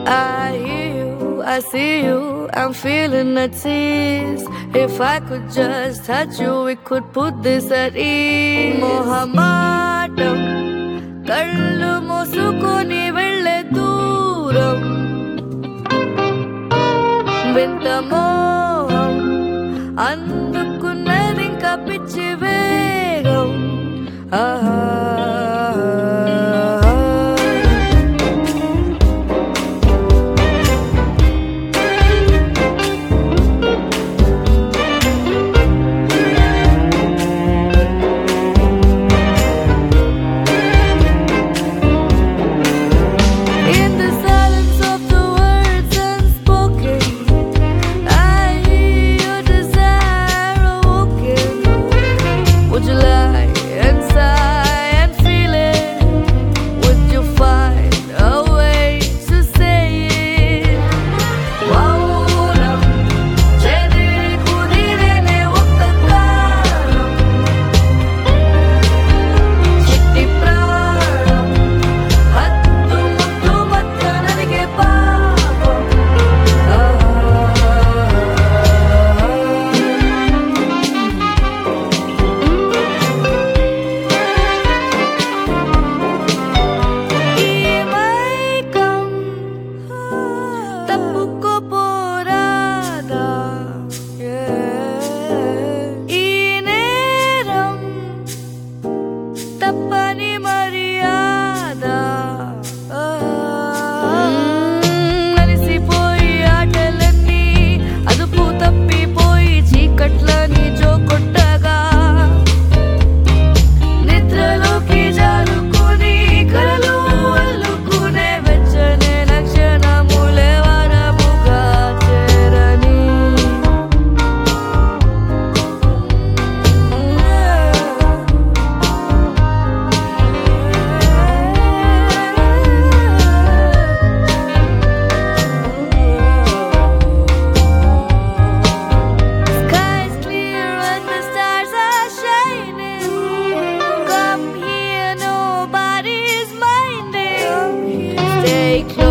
I hear you, I see you, I'm feeling the tease. If I could just touch you, we could put this at ease. Mohamatam, kallu mosukoni velle dooram. Vinta moham, అందుకున్నది ఇంకా పిచ్చి వేగం. తప్పని మర్యాద అలసిపోయి ఆటలన్నీ అదుపు తప్పిపోయి చీకట్లని జోకొట్టగా నిద్రలోకి జారుకుని కలలు అల్లుకునే వెచ్చని లక్షణములే వరముగా చేరని stay close.